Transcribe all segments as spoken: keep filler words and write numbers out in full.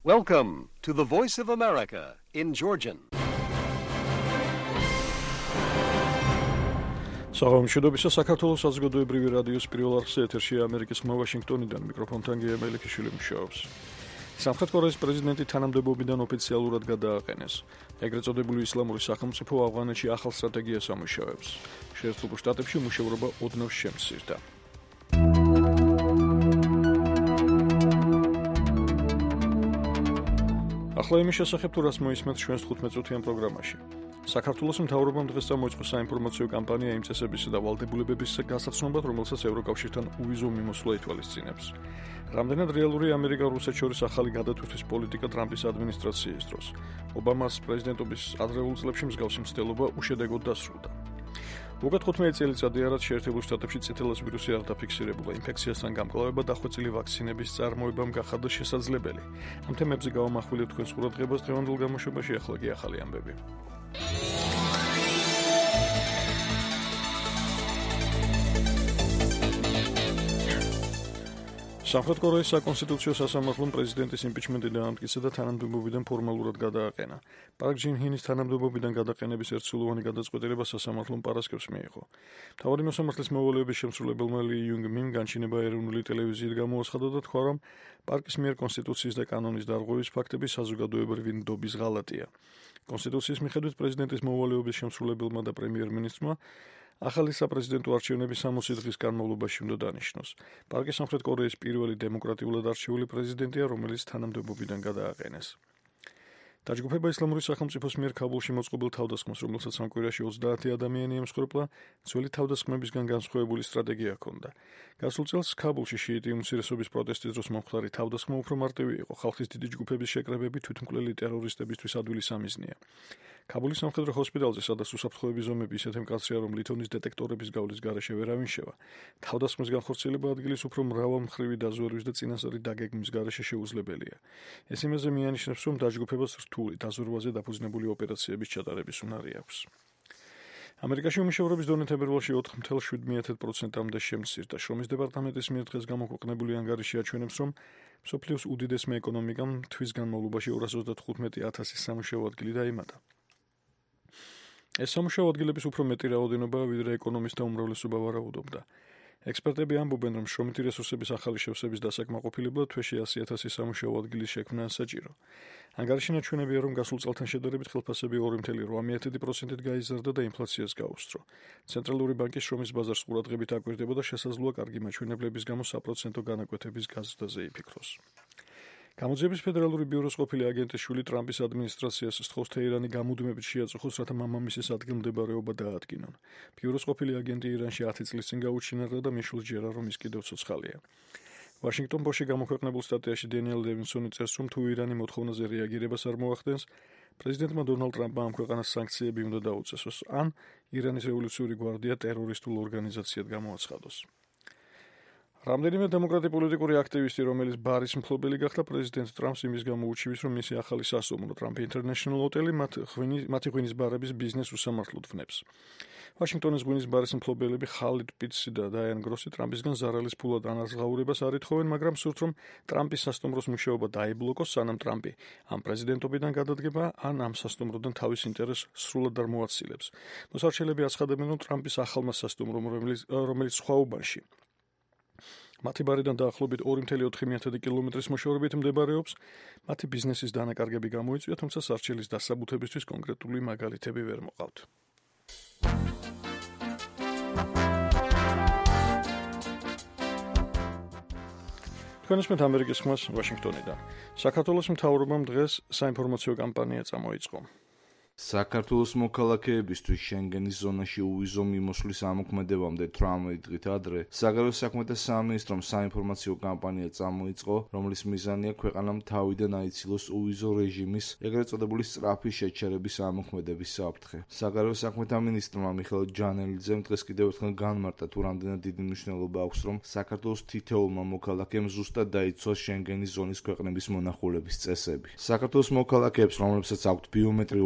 Welcome to the Voice of America in Georgian. საღამოშობისა საქართველოს საზოგადოებრივი რადიოს პირველ არხზე ეთერშია ამერიკის ხმა ვაშინგტონიდან მიკროფონთან გია მელიქიშვილი მუშაობს. სამხრეთ კორეის პრეზიდენტი თანამდებობიდან ოფიციალურად გადააყენეს. ეგრეთ წოდებული ისლამური სახელმწიფო ავღანეთში ახალ სტრატეგიას ამუშავებს. შეერთებულ შტატებში მუშაობა ოდნავ შემცირდა. ახლა იმის შესახებ თუ რას მოისმენთ ჩვენს თხუთმეტწუთიან პროგრამაში. საქართველოს მთავრობამ დღეს წამოიწყო საინფორმაციო კამპანია იმ წესებისა და ვალდებულებების გასაცნობად, რომელსაც ევროკავშირთან უვიზო მიმოსვლა ითვალისწინებს. რამდენად რეალურია ამერიკა-რუსეთს შორის ახალი გადატვირთვის პოლიტიკა ტრამპის ადმინისტრაციის დროს. ობამას პრეზიდენტობის ადრეულ წლებში მსგავსი მცდელობა უშედეგოდ დასრულდა. უკეთ თხუთმეტი წელიწადია, რაც შეერთებულ შტატებში წითელას ვირუსი არ დაფიქსირებულა. ინფექციასთან გამკლავება და დახვეწილი ვაქცინების წარმოებამ გახადა შესაძლებელი. ამ თემებზე გავამახვილებთ თქვენს ყურადღებას დღევანდელ გამოშვებაში, ახლა კი ახალი ამბები. სამხრეთ კორეის საკონსტიტუციო სასამართლომ პრეზიდენტის იმპიჩმენტი დაამტკიცა და თანამდებობიდან ფორმალურად გადააყენა. პარკ ჯინ ჰინის თანამდებობიდან გადაყენების ერთსულოვანი გადაწყვეტილება სასამართლომ პარასკევს მიიღო. მთავარი მოსამართლის მოვალეობის შემსრულებელმა ლი იუნგ მიმ განჩინება ეროვნული ტელევიზიით გამოაცხადა და თქვა, რომ პარკის მიერ კონსტიტუციის და კანონის დარღვევის ფაქტები საზოგადოებრივი ნდობის ღალატია. კონსტიტუციის მიხედვით პრეზიდენტის მოვალეობის შემსრულებელმა და პრემიერ-მინისტრმა ახალი საპრეზიდენტო არჩევნები სამოცი დღის განმავლობაში უნდა დანიშნოს. პარკი სამხრეთ კორეის პირველი დემოკრატიულად არჩეული პრეზიდენტია, რომელიც თანამდებობიდან გადააყენეს. დაჯგუფება ისლამური სახელმწიფოს მიერ ქაბულში მოწყობილ თავდასხმას, რომელსაც ამ კვირაში ოცდაათი ადამიანი ემსხვერპლა, ძველი თავდასხმებისგან განსხვავებული სტრატეგია ჰქონდა. გასულ წელს ქაბულში შიიტი უმცირესობის პროტესტის დროს მომხდარი თავდასხმა უფრო მარტივი იყო. ხალხის დიდი ჯგუფების შეკრებები თვითმკვლელი ტერორისტებისთვის ადვილი სამიზნეა. ქაბულის სამხედრო ჰოსპიტალზე, სადაც უსაფრთხოების ზომები ისეთი მკაცრია, რომ ლითონის დეტექტორების გავლის გარეშე ვერავინ შევა. თავდასხმის განხორციელება ადგილის უფრო მრავალმხრივი დაზვერვის და წინასწარი დაგეგმვის გარეშე შეუძლებელია. ეს იმაზე მიანიშნებს, რომ დაჯგუფებას რთული დაზვერვაზე დაფუძნებული ოპერაციების ჩატარების უნარი აქვს. ამერიკაში უმუშევრობის დონე თებერვალში ოთხ ფاصლე შვიდ პროცენტამდე შემცირდა. შრომის დეპარტამენტის მიერ დღეს გამოქვეყნებული ანგარიში აჩვენებს, რომ მსოფლიოს უდიდესმა ეკონომიკამ თვის განმავლობაში ორას ოცდათხუთმეტი ათასი სამუშაო ადგილი დაემატა. ეს სამუშაო ადგილების უფრო მეტი რაოდენობაა, ვიდრე ეკონომისტთა უმრავლესობა ვარაუდობდა. ექსპერტები ამბობენ, რომ შრომითი რესურსების ახალი შევსების დასაკმაყოფილებლად თვეში ასი ათასი სამუშაო ადგილის შექმნა საჭირო. ანგარიში ნაჩვენებია, რომ გასულ წელთან შედარებით ხელფასები ორი ფاصლე რვა პროცენტით გაიზარდა და ინფლაციას გაუსწრო. ცენტრალური ბანკის შრომის ბაზარს ყურადღებით აკვირდება და შესაძლოა კარგი მაჩვენებლების გამო საპროცენტო განაკვეთების გაზრდაზე იფიქროს. გამოძიების ფედერალური ბიუროს ყოფილი აგენტის შვილი ტრამპის ადმინისტრაციას სთხოვს თეირანი გამუდმებით შეაწუხოს, რათა მამამისის ადგილმდებარეობა დაადგინონ. ბიუროს ყოფილი აგენტი ირანში ათი წლის წინ გაუჩინარდა და მის შვილს ჯერა, რომ ის კიდევ ცოცხალია. ვაშინგტონ პოსტში გამოქვეყნებულ სტატიაში დენიელ ლევინსონი წერს, რომ თუ ირანი მოთხოვნაზე რეაგირებას არ მოახდენს, პრეზიდენტმა დონალდ ტრამპმა ამ ქვეყანას სანქციები უნდა დაუწესოს, ან ირანის რევოლუციური გვარდია ტერორისტულ ორგანიზაციად გამოაცხადოს. რამდენიმე დემოკრატი პოლიტიკური აქტივისტი, რომელიც ბარის მფლობელი გახდა პრეზიდენტ ტრამპს იმის გამო უჩივის, რომ მისი ახალი სასტუმრო Trump International ჰოტელი მათი ღვინის ბარების ბიზნეს უსამართლოდ ვნებს. ვაშინგტონის ღვინის ბარის მფლობელები ხალიდ პიტსი და დაიან გროსი ტრამპისგან ზარალის ფულად ანაზღაურებას არ ითხოვენ, მაგრამ სურთ, რომ ტრამპის სასტუმროს მუშაობა დაიბლოკოს, სანამ ტრამპი ამ პრეზიდენტობიდან გადადგება, ან ამ სასტუმროდან თავის ინტერესს სრულად არ მოაცილებს. მოსარჩელები აცხადებენ, რომ ტრამპის ახალმა სასტუმრომ, რომელიც სხვა უბანში მათი ბარიდან დაახლოებით ორი ფاصლე ოთხი კილომეტრის მოშორებით მდებარეობს, მათი ბიზნესის დანაკარგები გამოიწვია, თუმცა სარჩელის დასაბუთებისთვის კონკრეტული მაგალითები ვერ მოყავთ. თქვენ ისმენთ ამერიკის ხმას ვაშინგტონიდან. საქართველოს მთავრობამ დღეს საინფორმაციო კამპანია წამოიწყო. საქართველოს მოქალაქეებისთვის შენგენის ზონაში უვიზო მიმოსვლის ამოქმედებამდე თვრამეტი დღით ადრე საგარეო საქმეთა სამინისტრომ საინფორმაციო კამპანია წამოიწყო, რომლის მიზანია ქვეყანამ თავიდან აიცილოს უვიზო რეჟიმის, ეგრეთ წოდებული სწრაფი შეჩერების ამოქმედების საფრთხე. საგარეო საქმეთა მინისტრმა მიხეილ ჯანელიძემ დღეს კიდევ ერთხელ განმარტა, თუ რამდენად დიდი მნიშვნელობა აქვს, რომ საქართველოს თითოეულმა მოქალაქემ ზუსტად დაიცვას შენგენის ზონის ქვეყნების მონახულების წესები. საქართველოს მოქალაქეებს, რომლებსაც აქვთ ბიომეტრიული პასპორტი,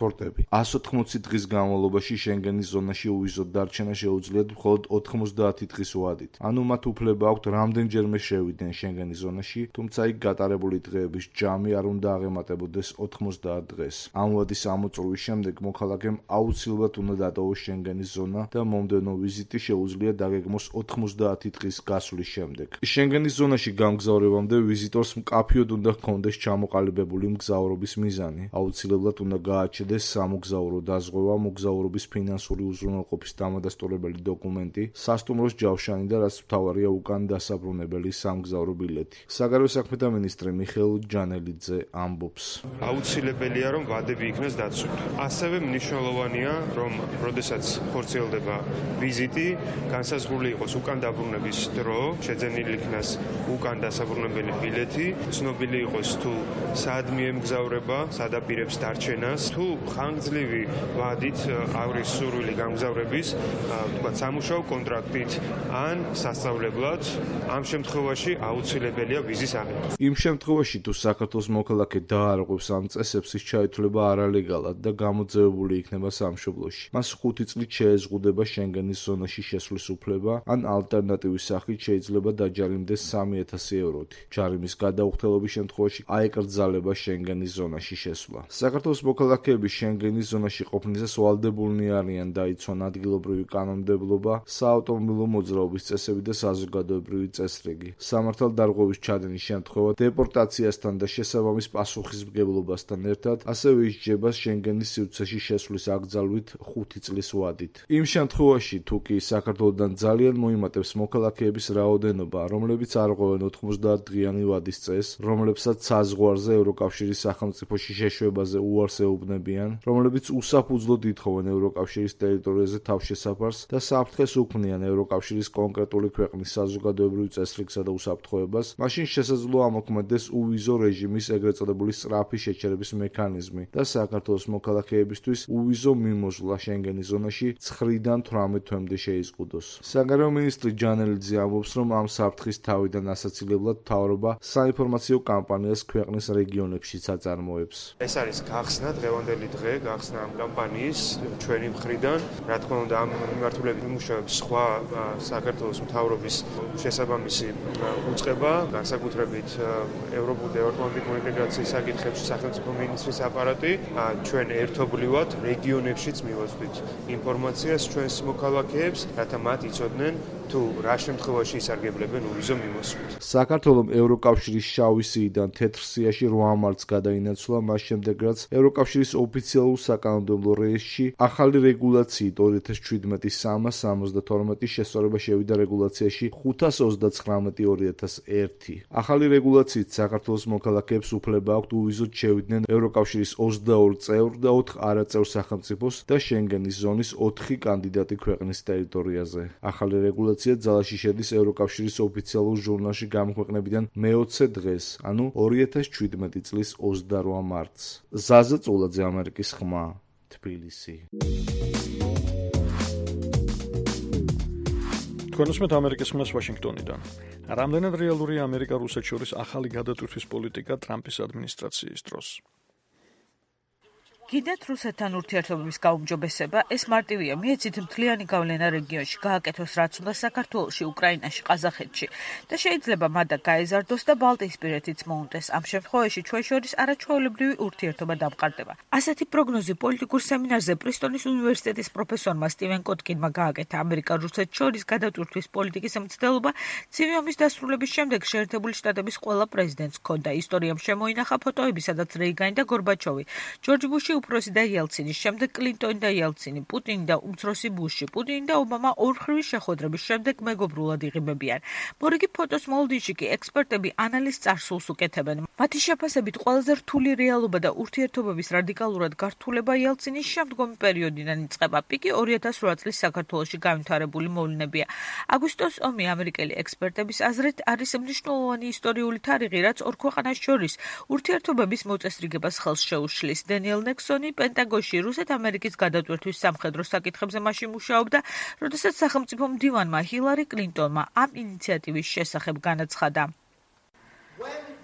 პასპორტები. εκατს ოთხმოცი დღის განმავლობაში შენგენის ზონაში უვიზოდ დარჩენა შეუძლიათ მხოლოდ ოთხმოცდაათი დღის ვადით. ანუ მათ უფლება აქვთ რამდენჯერმე შევიდნენ შენგენის ზონაში, თუმცა იქ გატარებული დღეების ჯამი არ უნდა აღემატებოდეს ოთხმოცდაათ დღეს. ამ ვადის ამოწურვის შემდეგ მოქალაქემ აუცილებლად უნდა დატოვოს შენგენის ზონა და მომდევნო ვიზიტი შეუძლია დაგეგმოს ოთხმოცდაათი დღის გასვლის შემდეგ. შენგენის ზონაში გამგზავრებამდე ვიზიტორს მკაფიოდ უნდა ჰქონდეს ჩამოყალიბებული მგზავრობის მიზანი. აუცილებლად უნდა გააჩნდეს სამოგზაურო დაზღვევა, მოგზაურობის ფინანსური უზრუნველყოფის დამადასტურებელი დოკუმენტი, სასტუმროს ჯავშანი და რაც მთავარია უკან დასაბრუნებელი სამგზავრო ბილეთი. საგარეო საქმეთა მინისტრი მიხეილ ჯანელიძე ამბობს: აუცილებელია რომ ვადები იქნას დაცული. ასევე მნიშვნელოვანია რომ როდესაც ხორციელდება ვიზიტი, განსაზღვრული იყოს უკან დაბრუნების დრო, შეძენილი იქნას უკან დასაბრუნებელი ბილეთი, ცნობილი იყოს თუ სად მიემგზავრება, სად აპირებს დარჩენას, თუ ხანგრძლივი ვადით არის სურვილი გამგზავრების, თქვათ სამუშაო კონტრაქტით ან სასწავლებლად, ამ შემთხვევაში აუცილებელია ვიზის აღება. იმ შემთხვევაში თუ საქართველოს მოქალაქე დაარღვევს ამ წესებს, ის ჩაითვლება არალეგალად და გამოძევებული იქნება სამშობლოში. მას ხუთი წლით შეეზღუდება შენგენის ზონაში შესვლის უფლება, ან ალტერნატივის სახით შეიძლება დაჯარიმდეს სამი ათასი ევროთი. ჯარიმის გადაუხდელობის შემთხვევაში აეკრძალება შენგენის ზონაში შესვლა. საქართველოს მოქალაქეები შენგენის ზონაში ყოფნისას ვალდებულნი არიან დაიცვან ადგილობრივი კანონმდებლობა, საავტომობილო მოძრაობის წესები და საზოგადოებრივი წესრიგი. სამართალდარღვევის ჩადენის შემთხვევა დეპორტაციასთან და შესაბამის პასუხისმგებლობასთან ერთად ასევე ისჯება შენგენის სივრცეში შესვლის აკრძალვით ხუთი წლის ვადით. იმ შემთხვევაში თუ კი საქართველოდან ძალიან მოიმატებს მოქალაქეების რაოდენობა, რომლებიც არ ღვევენ ოთხმოცდაათ დღიანი ვადის წესს, რომლებსაც საზღვარზე ევროკავშირის სახელმწიფოში შეშვებაზე უარს ეუბნებიან, რომლებიც უსაფუძვლოდ ითხოვენ ევროკავშირის ტერიტორიაზე თავშესაფარს და საფრთხეს უქმნიან ევროკავშირის კონკრეტული ქვეყნის საზოგადოებრივ წესრიგსა და უსაფრთხოებას, მაშინ შესაძლოა ამოქმედდეს უვიზო რეჟიმის ეგრეთ წოდებული სწრაფი შეჩერების მექანიზმი და საქართველოს მოქალაქეებისთვის უვიზო მიმოსვლა შენგენის ზონაში ცხრიდან თვრამეტ თვემდე შეიზღუდოს. საგარეო მინისტრი ჯანელიძე ამბობს, რომ ამ საფრთხის თავიდან ასაცილებლად მთავრობა საინფორმაციო კამპანიას ქვეყნის რეგიონებშიც აწარმოებს. ეს არის გახსნა, დღევანდელი დღე გახსნა ამ კამპანიის ჩვენი მხრიდან. რა თქმა უნდა, ამ მიმართულებით იმუშავებს სხვა საქართველოს მთავრობის შესაბამისი უწყება, განსაკუთრებით ევროპული და ევროატლანტიკური ინტეგრაციის საკითხებში სახელმწიფო მინისტრის აპარატი. ჩვენ ერთობლივად რეგიონებშიც მივაწვდით ინფორმაციას ჩვენს მოქალაქეებს, რათა მათ იცოდნენ თუ რა შემთხვევაში ისარგებლებენ უვიზო მიმოსვლით. საქართველოს ევროკავშირის შავი სიიდან თეთრ სიაში რვა მარტს გადაინაცვლა, მას შემდეგ რაც ევროკავშირის ოფიციალურ საკანონმდებლო რეესტრში ახალი რეგულაციით ორი ათას შვიდმეტი სამას სამოცდათორმეტი შესწორება შევიდა რეგულაციაში ხუთას ოცდაცხრამეტი ორი ათას ერთი. ახალი რეგულაციით საქართველოს მოქალაქეებს უფლება აქვთ უვიზოდ შევიდნენ ევროკავშირის ოცდაორ წევრ და ოთხ არაწევრ სახელმწიფოს და შენგენის ზონის ოთხი კანდიდატი ქვეყნის ტერიტორიაზე. ახალი რეგულაცია ძალაში შედის ევროკავშირის ოფიციალურ ჟურნალში გამოქვეყნებიდან მეოცე დღეს, ანუ ორი ათას შვიდმეტი წლის ოცდარვა მარტს. ზაზა წულაძე, ამერიკის ხმა, თბილისი. თქვენ უსმენთ ამერიკის ხმას ვაშინგტონიდან. რამდენად რეალურია ამერიკა-რუსეთს შორის ახალი გადატვირთვის პოლიტიკა ტრამპის ადმინისტრაციის დროს? კიდევ რუსეთთან ურთიერთობების გაუმჯობესება ეს მარტივია მიეცით მთლიანი გავლენა რეგიონში, გააკეთოს რაც უნდა საქართველოში, უკრაინაში, ყაზახეთში და შეიძლება მადა გაეზარდოს და ბალტიისპირეთიც მოუნდეს. ამ შემთხვევაში ჩვენ შორის არაჩვეულებრივი ურთიერთობა დამყარდება. ასეთი პროგნოზი პოლიტიკურ სემინარზე პრისტონის უნივერსიტეტის პროფესორმა სტივენ კოტკინმა გააკეთა. ამერიკა-რუსეთს შორის გადატვირთვის პოლიტიკის მცდელობა ცივი ომის დასრულების შემდეგ შეერთებული შტატების ყველა პრეზიდენტს ჰქონდა. ისტორიამ შემოინახა ფოტოები, სადაც რეიგანი და გორბაჩოვი, ჯორჯ ბუში უფროსი და იელცინის, შემდეგ კლინტონი და იელცინი, პუტინი და უმცროსი ბუში, პუტინი და ობამა ორხრივი შეხვედრების შემდეგ მეგობრულად იღებებიან. მორიგი ფოტოს მოლოდინში კი ექსპერტები ანალიზ წარსულს უკეთებენ. მათი შეფასებით ყველაზე რთული რეალობა და ურთიერთობების რადიკალურად გართულება იელცინის შემდგომი პერიოდიდან იწყება. პიკი ორი ათას რვა წლის საქართველოში განვითარებული მოვლენებია. აგვისტოს ომი ამერიკელი ექსპერტების აზრით არის მნიშვნელოვანი ისტორიული თარიღი, რაც ორ ქვეყანას შორის ურთიერთობების მოწესრიგებას ხელს შეუშლის. დენიელ ნექსონი პენტაგონში რუსეთ-ამერიკის გადატვირთვის სამხედრო საკითხებზე მაშინ მუშაობდა, როდესაც სახელმწიფო მდივანმა ჰილარი კლინტონმა ამ ინიციატივის შესახებ განაცხადა.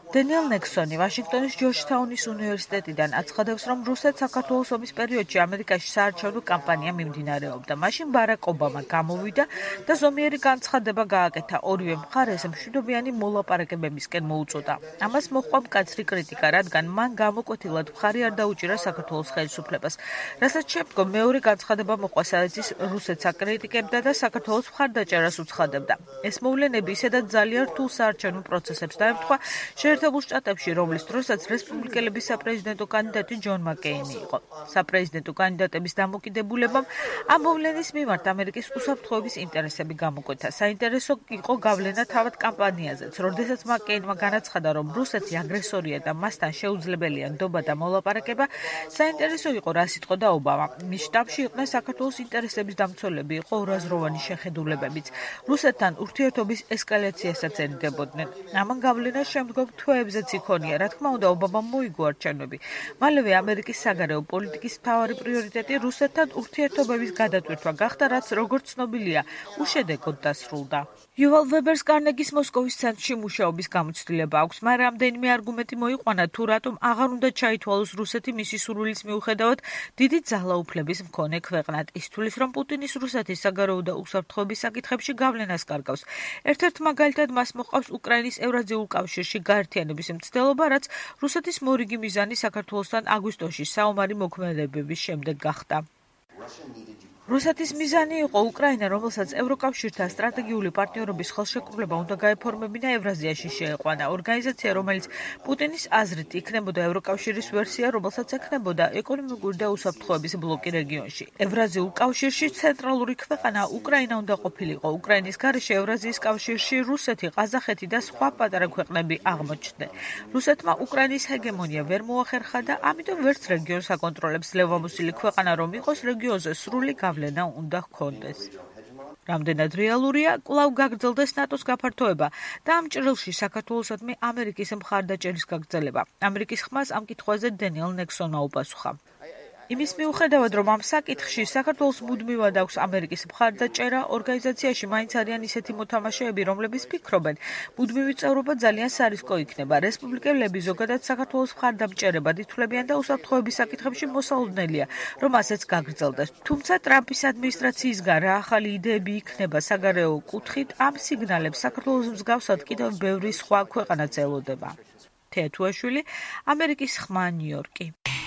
დენიელ ნექსონი ვაშინგტონის ჯორჯთაუნის უნივერსიტეტიდან აცხადებს, რომ რუსეთ-საქართველოს ომის პერიოდში ამერიკაში საარჩევნო კამპანია მიმდინარეობდა. მაშინ ბარაკ ობამა გამოვიდა და ზომიერი განცხადება გააკეთა. ორივე მხარეს მშვიდობიანი მოლაპარაკებებისკენ მოუწოდა. ამას მოჰყვა მკაცრი კრიტიკა, რადგან მან გამოკვეთილად მხარი არ დაუჭირა საქართველოს ხელისუფლებას. რასაც შემდგომ მეორე განცხადება მოჰყვა, სადაც ის რუსეთს აკრიტიკებდა და საქართველოს მხარდაჭერას უცხადებდა. ეს მოვლენები ისედაც ძალიან რთულ საარჩევნო პროცესებს დაემთხვა შეერთებულ შტატებში, რომლის დროსაც რესპუბლიკელების საპრეზიდენტო კანდიდატი ჯონ მაკეინი იყო. საპრეზიდენტო კანდიდატების დამოკიდებულებამ ამ მოვლენის მიმართ ამერიკის უსაფრთხოების ინტერესები გამოკვეთა. საინტერესო იყო გავლენა თავად კამპანიაზეც, როდესაც მაკეინმა განაცხადა, რომ რუსეთი აგრესორია და მასთან შეუძლებელია ნდობა და მოლაპარაკება. საინტერესო იყო, რა სიტყოდა ობამა. მის შტაბში იყვნენ საქართველოს ინტერესების დამცველები, იყო ორაზროვანი შეხედულებებიც. რუსეთთან ურთიერთობის ესკალაციასაც ერიდებოდნენ. ამან გავლენას შემდგომ თვეებზეც იქონია. რა თქმა უნდა, ობამამ მოიგო არჩევნები. მალევე ამერიკის საგარეო პოლიტიკის მთავარი პრიორიტეტი რუსეთთან ურთიერთობების გადატვირთვა გახდა, რაც როგორც ცნობილია, უშედეგოდ დასრულდა. იუვალ ვებერს კარნეგის მოსკოვის ცენტრში მუშაობის გამოცდილება აქვს, მაგრამ რამდენიმე არგუმენტი მოიყვანა, თუ რატომ აღარ უნდა ჩაითვალოს რუსეთი მისი სურვილის მიუხედავად დიდი ძალაუფლების მქონე ქვეყნად. ის თვლის, რომ პუტინის რუსეთის საგარეო და უსაფრთხოების საკითხებში გავლენას კარგავს. ერთ-ერთ მაგალითად მას მოჰყავს უკრაინის ევრაზიულ კავშირში გაერთიანების მცდელობა, რაც რუსეთის მორიგი მიზანი საქართველოსთან აგვისტოში საომარი მოქმედებების შემდეგ გახდა. რუსეთის მიზანი იყო უკრაინა, რომელსაც ევროკავშირთან სტრატეგიული პარტნიორობის ხელშეკრულება უნდა გაეფორმებინა ევრაზიაში შეეყვანა. ორგანიზაცია, რომელიც პუტინის აზრით იქნებოდა ევროკავშირის ვერსია, რომელსაც ექნებოდა ეკონომიკური და უსაფრთხოების ბლოკი რეგიონში. ევრაზიულ კავშირში ცენტრალური ქვეყანა უკრაინა უნდა ყოფილიყო. უკრაინის გარეშე ევრაზიის კავშირში რუსეთი, ყაზახეთი და სხვა პატარა ქვეყნები აღმოჩნდნენ. რუსეთმა უკრაინის ჰეგემონია ვერ მოახერხა და ამიტომ ვერც რეგიონს აკონტროლებს ძლევამოსილი ქვეყანა რომ იყოს, რეგიონზე სრული გავლენა უნდა ჰქონდეს. რამდენად რეალურია, კვლავ გაგრძელდეს ნატოს გაფართოება და ამ ჭრილში საქართველოსადმი ამერიკის მხარდაჭერის გაგრძელება. ამერიკის ხმას ამ კითხვაზე დენიელ ნექსონმა უპასუხა. იმის მიუხედავად, რომ ამ საკითხში საქართველოს მუდმივად აქვს ამერიკის მხარდაჭერა, ორგანიზაციაში მაინც არიან ისეთი მოთამაშეები, რომლებიც ფიქრობენ, მუდმივი წევრობა ძალიან სარისკო იქნება. რესპუბლიკელები ზოგადად საქართველოს მხარდამჭერებად ითვლებიან და უსაფრთხოების საკითხებში მოსალოდნელია, რომ ასეც გაგრძელდეს. თუმცა ტრამპის ადმინისტრაციისგან რა ახალი იდეები იქნება საგარეო კუთხით, ამ სიგნალებს საქართველოს მსგავსად კიდევ ბევრი სხვა ქვეყანაც ელოდება. თეა თუაშვილი, ამერიკის ხმა, ნიუ-იორკი.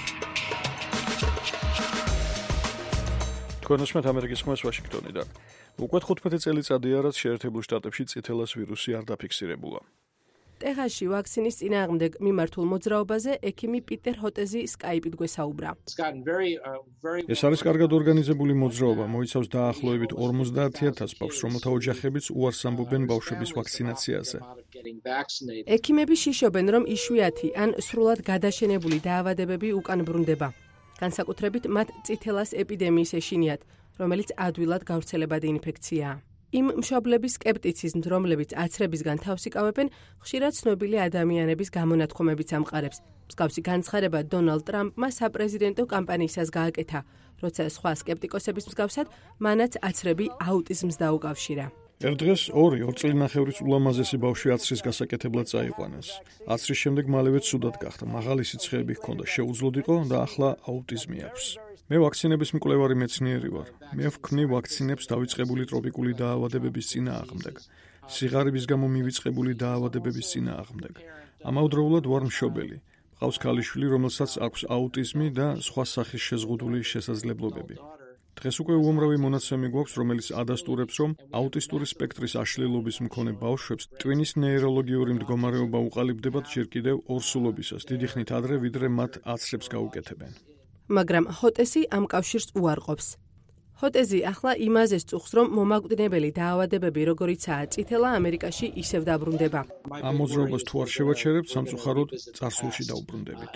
თქვენსმეთ ამერიკის ხმას ვაშინგტონიდან. უკვე თხუთმეტი წელიწადია, რაც შეერთებულ შტატებში წითელას ვირუსი არ დაფიქსირებულა. ტეხასში ვაქცინის წინააღმდეგ მიმართულ მოძრაობაზე ექიმი პიტერ ჰოტეზი სკაიპით გვესაუბრა. ეს არის კარგად ორგანიზებული მოძრაობა, მოიცავს დაახლოებით ორმოცდაათ ათას ბავშვს, რომელთა ოჯახებიც უარს ამბობენ ბავშვების ვაქცინაციაზე. ექიმები შიშობენ, რომ იშვიათი ან სრულად გადაშენებული დაავადებები უკან ბრუნდება. განსაკუთრებით მათ წითელას ეპიდემიის ეშინიათ, რომელიც ადვილად გავრცელებადი ინფექციაა. იმ მშობლების სკეპტიციზმს, რომლებიც აცრებისგან თავს იკავებენ, ხშირად ცნობილი ადამიანების გამონათქვამებიც ამყარებს. მსგავსი განცხადება დონალდ ტრამპმა საპრეზიდენტო კამპანიისას გააკეთა, როცა სხვა სკეპტიკოსების მსგავსად მანაც აცრები აუტიზმს დაუკავშირა. ერთ დღეს ორი ორ წელნახევრის ულამაზესი ბავშვი აცრის გასაკეთებლად წაიყვანეს. აცრის შემდეგ მალევე ცუდად გახდა, მაღალი სიცხეები ჰქონდა, შეუძლოდ იყო და ახლა აუტიზმი აქვს. მე ვაქცინების მკვლევარი მეცნიერი ვარ. მე ვქმნი ვაქცინებს დავიწყებული ტროპიკული დაავადებების წინააღმდეგ, სიღარიბის გამო მივიწყებული დაავადებების წინააღმდეგ. ამავდროულად ვარ მშობელი. მყავს ქალიშვილი, რომელსაც აქვს აუტიზმი და სხვა სახის შეზღუდული შესაძლებლობები. დღეს უკვე უამრავი მონაცემი გვაქვს, რომელიც ადასტურებს, რომ აუტისტური სპექტრის აშლილობის მქონე ბავშვებს ტვინის ნეიროლოგიური მდგომარეობა უყალიბდებათ ჯერ კიდევ ორსულობისას, დიდი ხნით ადრე, ვიდრე მათ აცრებს გაუკეთებენ. მაგრამ ჰოტესი ამ კავშირს უარყოფს. ჰოტეზი ახლა იმაზე სწუხს, რომ მომაკვდინებელი დაავადებები, როგორიცაა წითელა, ამერიკაში ისევ დაბრუნდება. ამ მოძრაობას თუ არ შევაჩერებთ, სამწუხაროდ წარსულში დაუბრუნდებით.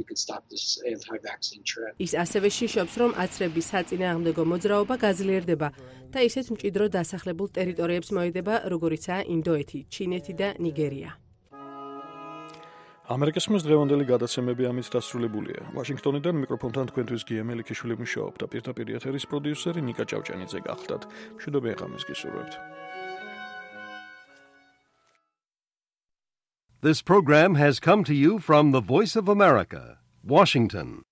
ის ასევე შიშობს, რომ აცრების საწინააღმდეგო მოძრაობა გაძლიერდება და ისეთ მჭიდრო დასახლებულ ტერიტორიებს მოედება, როგორიცაა ინდოეთი, ჩინეთი და ნიგერია. ამერიკის ხმის დღევანდელი გადაცემები ამით დასრულებულია. ვაშინგტონიდან მიკროფონთან თქვენთვის გია მელიქიშვილი მუშაობდა, პირდაპირ ეთერის პროდიუსერი ნიკა ჭავჭანიძე გახლდათ. მშვიდობიან ღამეს გისურვებთ. This program has come to you from the Voice of America, Washington.